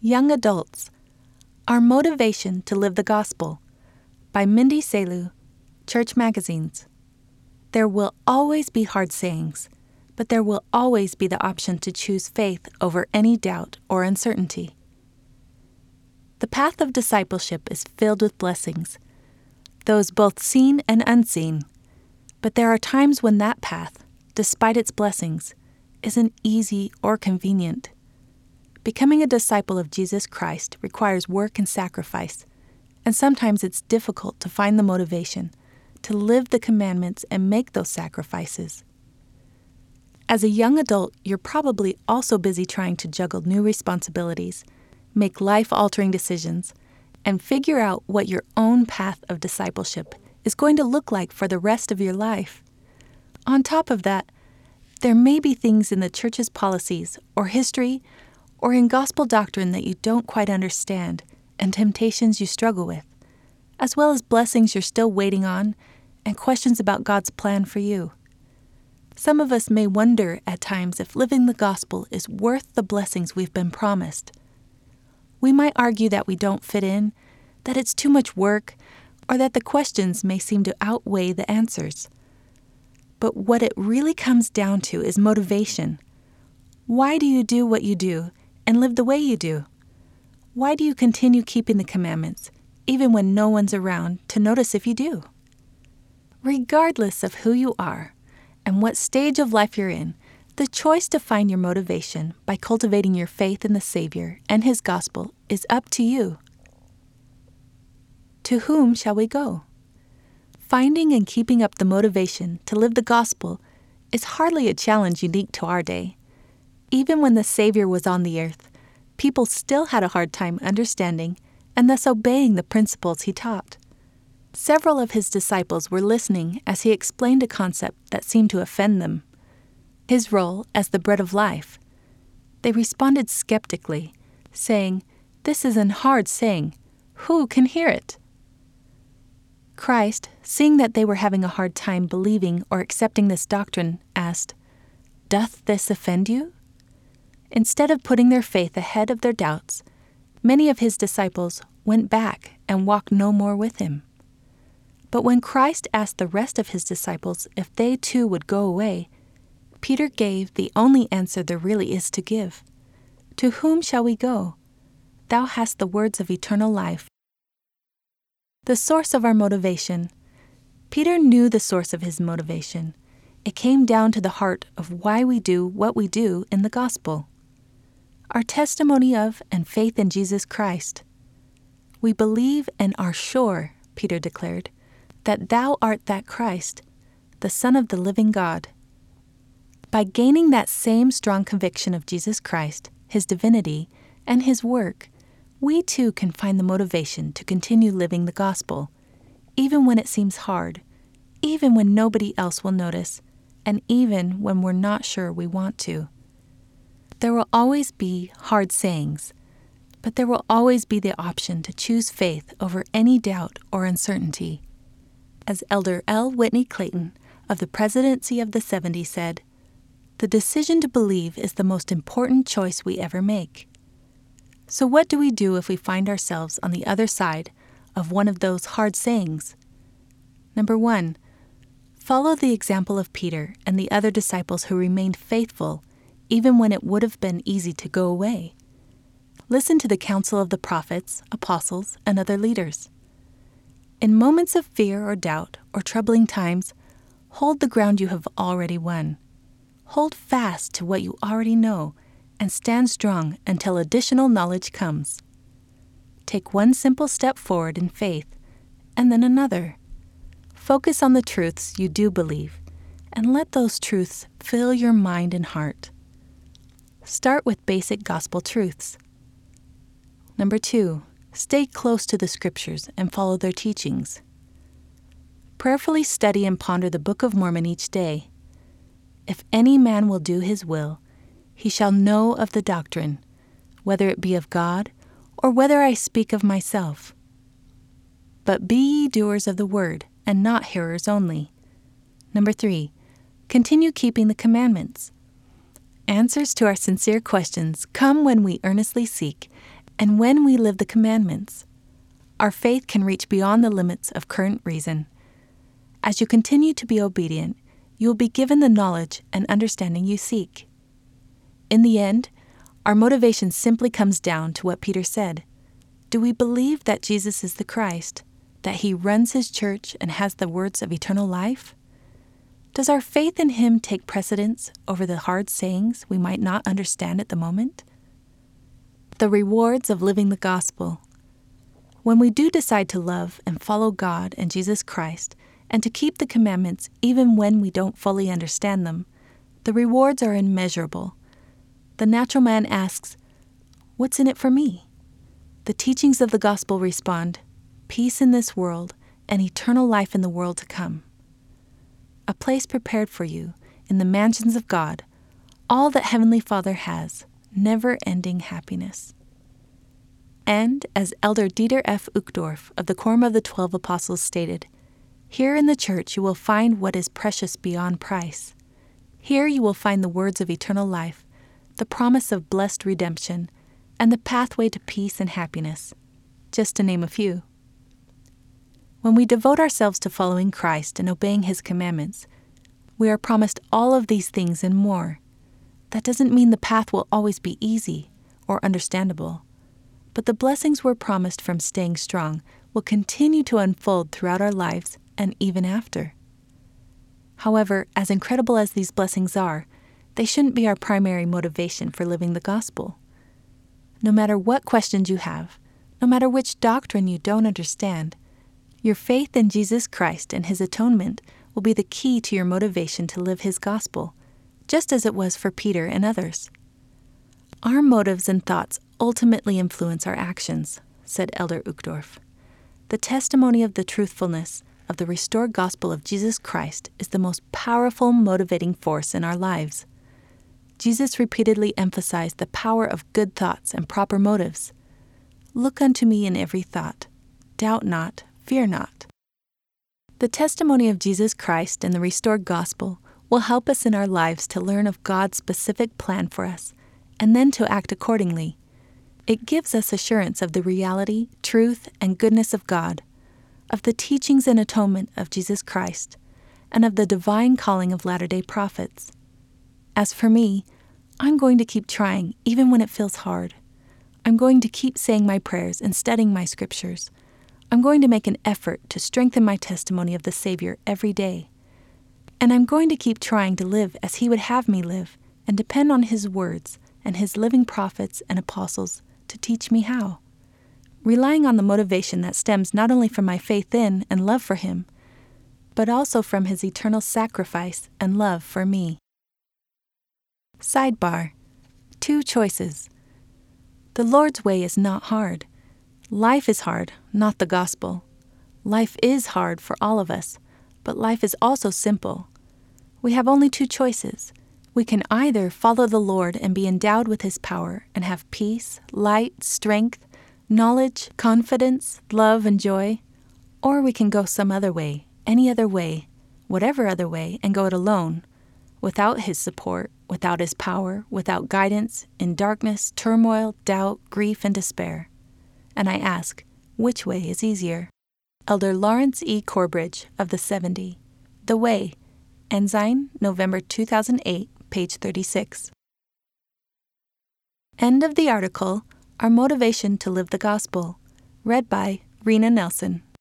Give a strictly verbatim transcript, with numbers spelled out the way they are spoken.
Young Adults, Our Motivation to Live the Gospel by Mindy Selu, Church Magazines. There will always be hard sayings, but there will always be the option to choose faith over any doubt or uncertainty. The path of discipleship is filled with blessings, those both seen and unseen, but there are times when that path, despite its blessings, isn't easy or convenient. Becoming a disciple of Jesus Christ requires work and sacrifice, and sometimes it's difficult to find the motivation to live the commandments and make those sacrifices. As a young adult, you're probably also busy trying to juggle new responsibilities, make life-altering decisions, and figure out what your own path of discipleship is going to look like for the rest of your life. On top of that, there may be things in the church's policies or history or in gospel doctrine that you don't quite understand and temptations you struggle with, as well as blessings you're still waiting on and questions about God's plan for you. Some of us may wonder at times if living the gospel is worth the blessings we've been promised. We might argue that we don't fit in, that it's too much work, or that the questions may seem to outweigh the answers. But what it really comes down to is motivation. Why do you do what you do and live the way you do? Why do you continue keeping the commandments, even when no one's around to notice if you do? Regardless of who you are and what stage of life you're in, the choice to find your motivation by cultivating your faith in the Savior and His gospel is up to you. To whom shall we go? Finding and keeping up the motivation to live the gospel is hardly a challenge unique to our day. Even when the Savior was on the earth, people still had a hard time understanding and thus obeying the principles He taught. Several of His disciples were listening as He explained a concept that seemed to offend them: His role as the bread of life. They responded skeptically, saying, "This is an hard saying. Who can hear it?" Christ, seeing that they were having a hard time believing or accepting this doctrine, asked, "Doth this offend you?" Instead of putting their faith ahead of their doubts, many of His disciples went back and walked no more with Him. But when Christ asked the rest of His disciples if they too would go away, Peter gave the only answer there really is to give. To whom shall we go? Thou hast the words of eternal life. The source of our motivation. Peter knew the source of his motivation. It came down to the heart of why we do what we do in the gospel. Our testimony of and faith in Jesus Christ. We believe and are sure, Peter declared, that thou art that Christ, the Son of the living God. By gaining that same strong conviction of Jesus Christ, His divinity, and His work, we too can find the motivation to continue living the gospel, even when it seems hard, even when nobody else will notice, and even when we're not sure we want to. There will always be hard sayings, but there will always be the option to choose faith over any doubt or uncertainty. As Elder L. Whitney Clayton of the Presidency of the seventies said, "The decision to believe is the most important choice we ever make." So what do we do if we find ourselves on the other side of one of those hard sayings? Number one, follow the example of Peter and the other disciples who remained faithful even when it would have been easy to go away. Listen to the counsel of the prophets, apostles, and other leaders. In moments of fear or doubt or troubling times, hold the ground you have already won. Hold fast to what you already know and stand strong until additional knowledge comes. Take one simple step forward in faith, and then another. Focus on the truths you do believe, and let those truths fill your mind and heart. Start with basic gospel truths. Number two, stay close to the Scriptures and follow their teachings. Prayerfully study and ponder the Book of Mormon each day. If any man will do his will, he shall know of the doctrine, whether it be of God or whether I speak of myself. But be ye doers of the word, and not hearers only. Number three, continue keeping the commandments. Answers to our sincere questions come when we earnestly seek And when we live the commandments, our faith can reach beyond the limits of current reason. As you continue to be obedient, you will be given the knowledge and understanding you seek. In the end, our motivation simply comes down to what Peter said. Do we believe that Jesus is the Christ, that he runs his church and has the words of eternal life? Does our faith in him take precedence over the hard sayings we might not understand at the moment? The rewards of living the gospel. When we do decide to love and follow God and Jesus Christ, and to keep the commandments even when we don't fully understand them, the rewards are immeasurable. The natural man asks, "What's in it for me?" The teachings of the gospel respond, "Peace in this world and eternal life in the world to come." A place prepared for you in the mansions of God, all that Heavenly Father has, never-ending happiness. And as Elder Dieter F. Uchtdorf of the Quorum of the Twelve Apostles stated, "Here in the church you will find what is precious beyond price. Here you will find the words of eternal life, the promise of blessed redemption, and the pathway to peace and happiness," just to name a few. When we devote ourselves to following Christ and obeying his commandments, we are promised all of these things and more. That doesn't mean the path will always be easy or understandable, but the blessings we're promised from staying strong will continue to unfold throughout our lives and even after. However, as incredible as these blessings are, they shouldn't be our primary motivation for living the gospel. No matter what questions you have, no matter which doctrine you don't understand, your faith in Jesus Christ and his atonement will be the key to your motivation to live his gospel, just as it was for Peter and others. Our motives and thoughts ultimately influence our actions, said Elder Uchtdorf. The testimony of the truthfulness of the restored gospel of Jesus Christ is the most powerful motivating force in our lives. Jesus repeatedly emphasized the power of good thoughts and proper motives. Look unto me in every thought. Doubt not, fear not. The testimony of Jesus Christ and the restored gospel will help us in our lives to learn of God's specific plan for us, and then to act accordingly. It gives us assurance of the reality, truth, and goodness of God, of the teachings and atonement of Jesus Christ, and of the divine calling of Latter-day Prophets. As for me, I'm going to keep trying even when it feels hard. I'm going to keep saying my prayers and studying my scriptures. I'm going to make an effort to strengthen my testimony of the Savior every day. And I'm going to keep trying to live as He would have me live and depend on His words and His living prophets and apostles to teach me how, relying on the motivation that stems not only from my faith in and love for Him, but also from His eternal sacrifice and love for me. Sidebar: Two choices. The Lord's way is not hard. Life is hard, not the gospel. Life is hard for all of us, but life is also simple. We have only two choices. We can either follow the Lord and be endowed with His power and have peace, light, strength, knowledge, confidence, love, and joy, or we can go some other way, any other way, whatever other way, and go it alone, without His support, without His power, without guidance, in darkness, turmoil, doubt, grief, and despair. And I ask, which way is easier? Elder Lawrence E. Corbridge of the seventy, The Way, Ensign, November two thousand eight, page thirty-six. End of the article, Our Motivation to Live the Gospel, read by Rena Nelson.